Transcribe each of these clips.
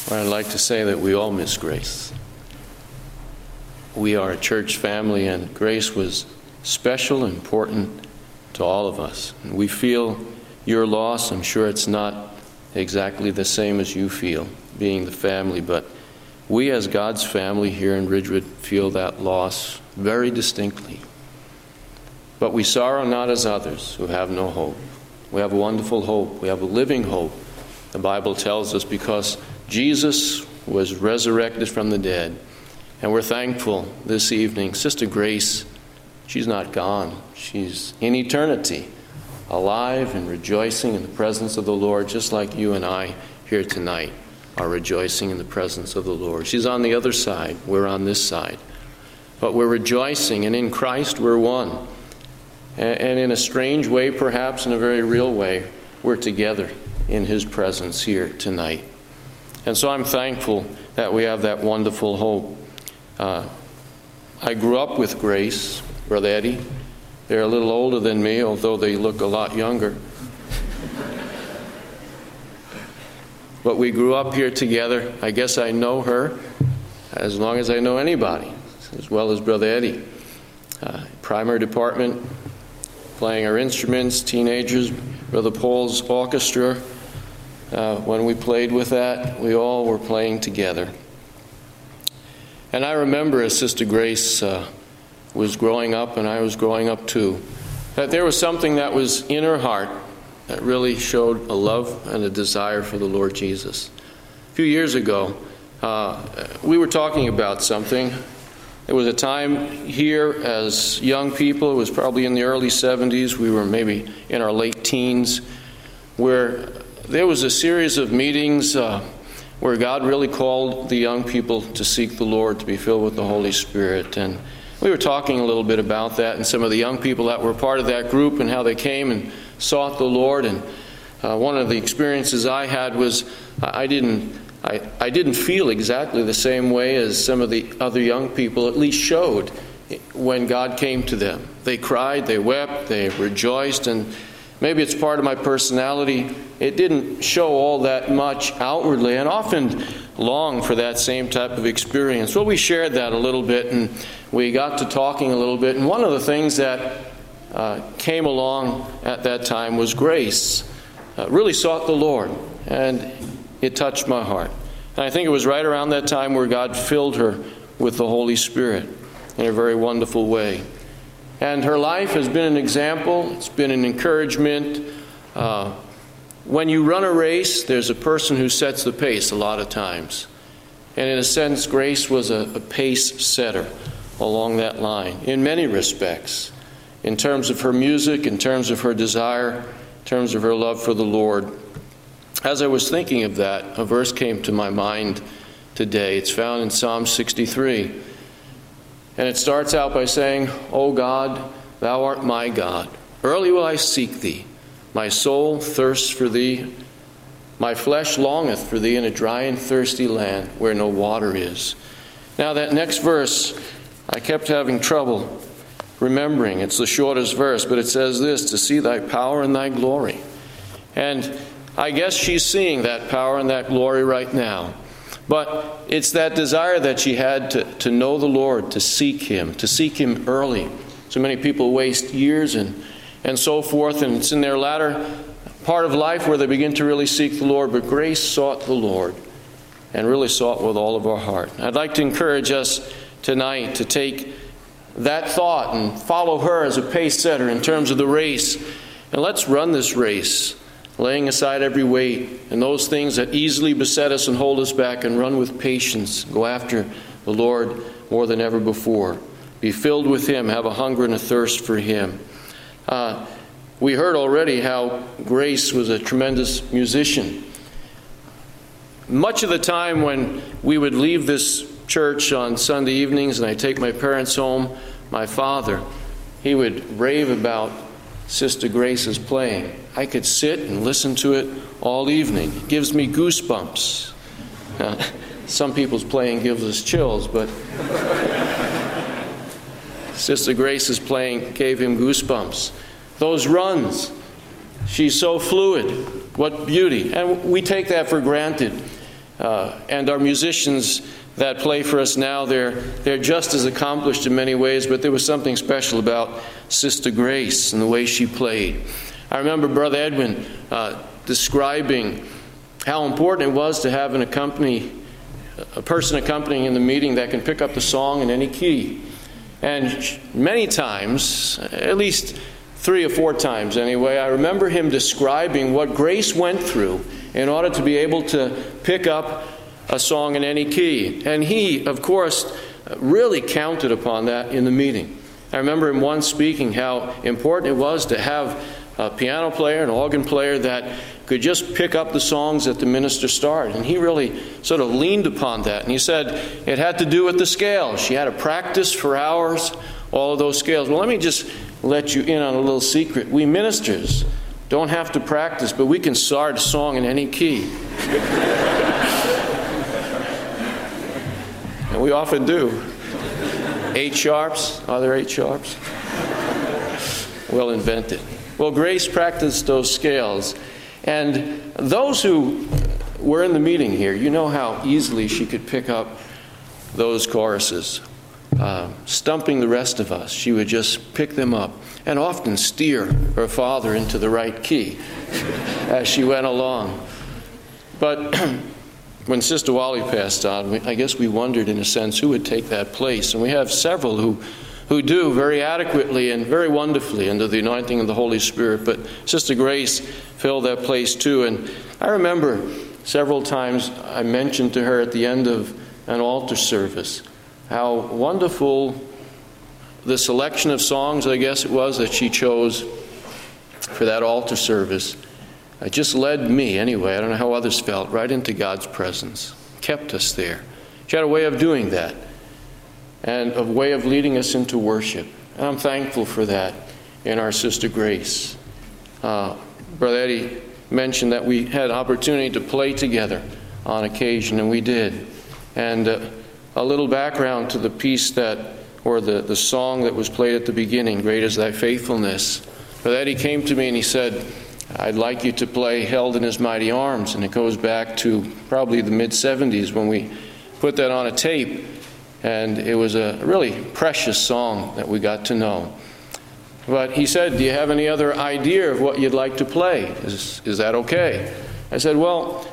I'd like to say that we all miss Grace. We are a church family, and Grace was special and important to all of us. And we feel your loss. I'm sure it's not exactly the same as you feel, being the family, but we as God's family here in Ridgewood feel that loss very distinctly. But we sorrow not as others who have no hope. We have a wonderful hope. We have a living hope, the Bible tells us, because Jesus was resurrected from the dead. And we're thankful this evening. Sister Grace, she's not gone. She's in eternity, alive and rejoicing in the presence of the Lord, just like you and I here tonight are rejoicing in the presence of the Lord. She's on the other side. We're on this side. But we're rejoicing, and in Christ we're one. And in a strange way, perhaps in a very real way, we're together in His presence here tonight. And so I'm thankful that we have that wonderful hope. I grew up with Grace, Brother Eddie. They're a little older than me, although they look a lot younger. But we grew up here together. I guess I know her as long as I know anybody, as well as Brother Eddie. Primary department, playing our instruments, teenagers, Brother Paul's orchestra. When we played with that, we all were playing together. And I remember as Sister Grace was growing up, and I was growing up too, that there was something that was in her heart that really showed a love and a desire for the Lord Jesus. A few years ago, we were talking about something. There was a time here as young people, it was probably in the early 70s, we were maybe in our late teens, where there was a series of meetings where God really called the young people to seek the Lord, to be filled with the Holy Spirit. And we were talking a little bit about that and some of the young people that were part of that group and how they came and sought the Lord. And one of the experiences I had was I didn't feel exactly the same way as some of the other young people at least showed when God came to them. They cried, they wept, they rejoiced, and maybe it's part of my personality. It didn't show all that much outwardly, and often long for that same type of experience. Well, we shared that a little bit, and we got to talking a little bit, and one of the things that came along at that time was Grace. Really sought the Lord, and it touched my heart. And I think it was right around that time where God filled her with the Holy Spirit in a very wonderful way. And her life has been an example. It's been an encouragement. When you run a race, there's a person who sets the pace a lot of times. And in a sense, Grace was a pace setter along that line in many respects. In terms of her music, in terms of her desire, in terms of her love for the Lord. As I was thinking of that, a verse came to my mind today. It's found in Psalm 63. And it starts out by saying, O God, Thou art my God. Early will I seek Thee. My soul thirsts for Thee. My flesh longeth for Thee in a dry and thirsty land where no water is. Now that next verse, I kept having trouble remembering. It's the shortest verse, but it says this, to see Thy power and Thy glory. And I guess she's seeing that power and that glory right now. But it's that desire that she had to know the Lord, to seek Him early. So many people waste years and so forth, and it's in their latter part of life where they begin to really seek the Lord. But Grace sought the Lord and really sought with all of our heart. I'd like to encourage us tonight to take that thought and follow her as a pace setter in terms of the race. And let's run this race, laying aside every weight and those things that easily beset us and hold us back, and run with patience. Go after the Lord more than ever before. Be filled with Him. Have a hunger and a thirst for Him. We heard already how Grace was a tremendous musician. Much of the time when we would leave this church on Sunday evenings and I take my parents home, my father, he would rave about Sister Grace's playing. I could sit and listen to it all evening. It gives me goosebumps. Some people's playing gives us chills, but Sister Grace's playing gave him goosebumps. Those runs, she's so fluid. What beauty. And we take that for granted. And our musicians that play for us now, they're just as accomplished in many ways, but there was something special about Sister Grace and the way she played. I remember Brother Edwin describing how important it was to have a person accompanying in the meeting that can pick up the song in any key. And many times, at least 3 or 4 times anyway, I remember him describing what Grace went through in order to be able to pick up a song in any key. And he, of course, really counted upon that in the meeting. I remember him once speaking how important it was to have a piano player, an organ player that could just pick up the songs that the minister started. And he really sort of leaned upon that. And he said it had to do with the scales. She had to practice for hours, all of those scales. Well, let me just let you in on a little secret. We ministers don't have to practice, but we can start a song in any key. And we often do. 8 sharps. Are there 8 sharps? Well invented. Well, Grace practiced those scales. And those who were in the meeting here, you know how easily she could pick up those choruses. Stumping the rest of us, she would just pick them up and often steer her father into the right key as she went along. But when Sister Wally passed on, I guess we wondered in a sense who would take that place. And we have several who do very adequately and very wonderfully under the anointing of the Holy Spirit. But Sister Grace filled that place too. And I remember several times I mentioned to her at the end of an altar service how wonderful the selection of songs, I guess it was, that she chose for that altar service. It just led me, anyway, I don't know how others felt, right into God's presence. Kept us there. She had a way of doing that and a way of leading us into worship. And I'm thankful for that in our Sister Grace. Brother Eddie mentioned that we had opportunity to play together on occasion, and we did. And a little background to the piece or the song that was played at the beginning, Great is Thy Faithfulness. Brother Eddie came to me and he said, I'd like you to play Held in His Mighty Arms. And it goes back to probably the mid-'70s when we put that on a tape. And it was a really precious song that we got to know. But he said, do you have any other idea of what you'd like to play? Is that okay? I said, well,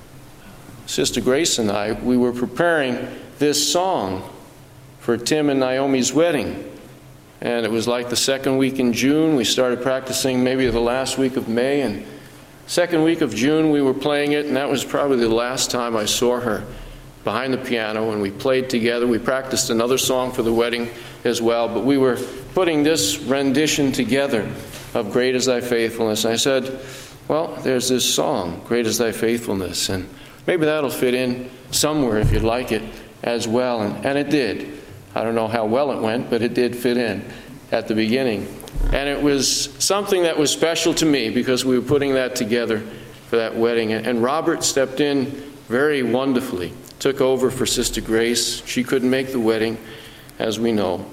Sister Grace and I, we were preparing this song for Tim and Naomi's wedding. And it was like the second week in June. We started practicing maybe the last week of May. And second week of June we were playing it. And that was probably the last time I saw her behind the piano. And we played together. We practiced another song for the wedding as well. But we were putting this rendition together of Great is Thy Faithfulness. And I said, well, there's this song, Great is Thy Faithfulness. And maybe that'll fit in somewhere if you'd like it as well. And it did. I don't know how well it went, but it did fit in at the beginning. And it was something that was special to me because we were putting that together for that wedding. And Robert stepped in very wonderfully, took over for Sister Grace. She couldn't make the wedding, as we know.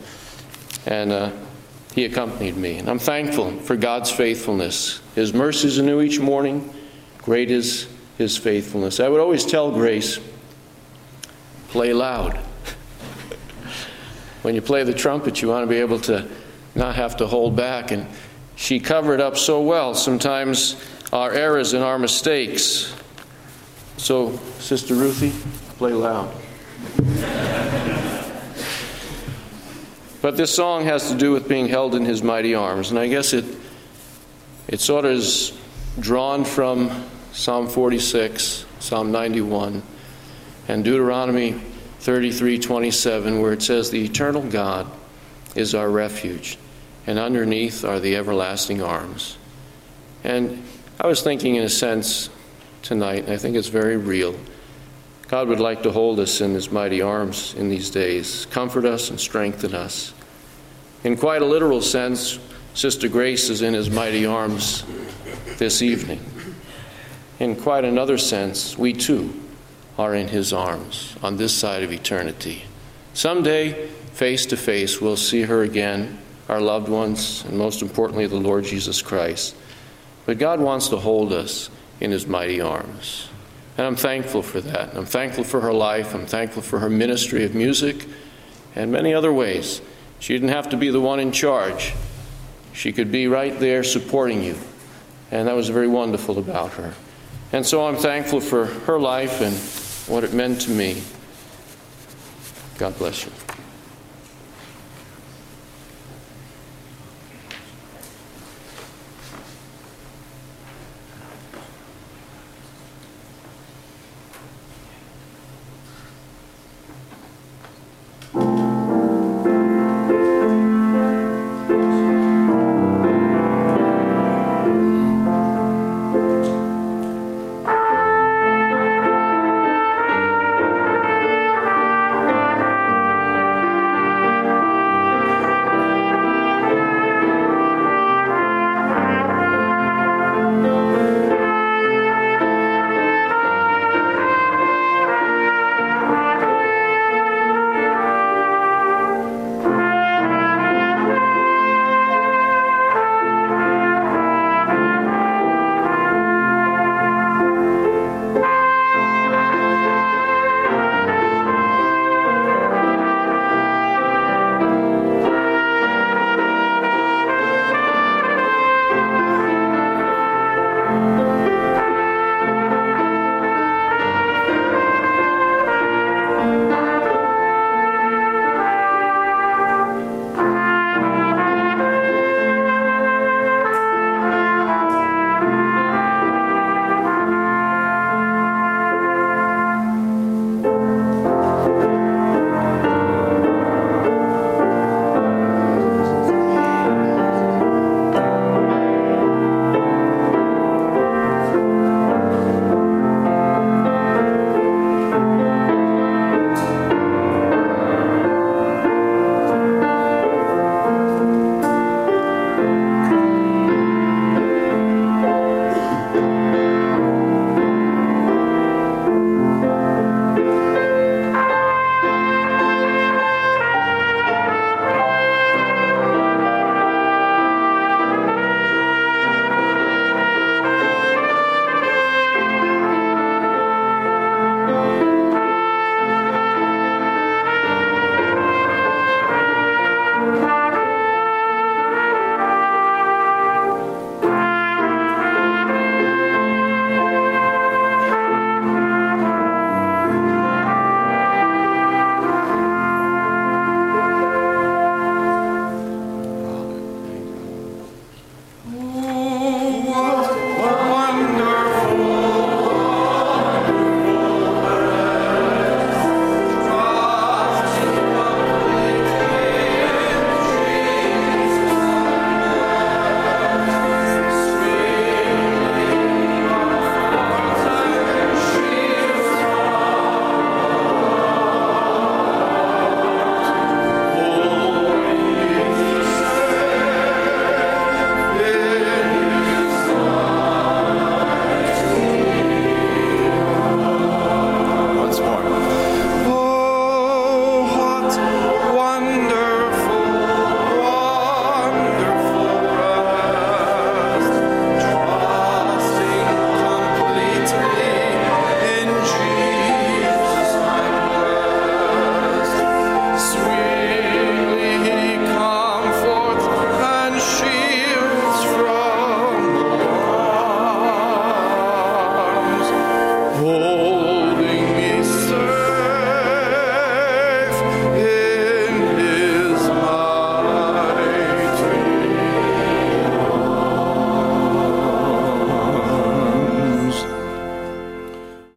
And he accompanied me. And I'm thankful for God's faithfulness. His mercies are new each morning. Great is His faithfulness. I would always tell Grace, play loud. When you play the trumpet, you want to be able to not have to hold back. And she covered up so well sometimes our errors and our mistakes. So, Sister Ruthie, play loud. But this song has to do with being held in His mighty arms. And I guess it sort of is drawn from Psalm 46, Psalm 91, and Deuteronomy 33:27, where it says, the eternal God is our refuge, and underneath are the everlasting arms. And I was thinking in a sense tonight, and I think it's very real, God would like to hold us in His mighty arms in these days, comfort us and strengthen us. In quite a literal sense, Sister Grace is in His mighty arms this evening. In quite another sense, we too are in His arms on this side of eternity. Someday, face to face, we'll see her again, our loved ones, and most importantly, the Lord Jesus Christ. But God wants to hold us in His mighty arms. And I'm thankful for that. I'm thankful for her life. I'm thankful for her ministry of music and many other ways. She didn't have to be the one in charge. She could be right there supporting you. And that was very wonderful about her. And so I'm thankful for her life and what it meant to me. God bless you.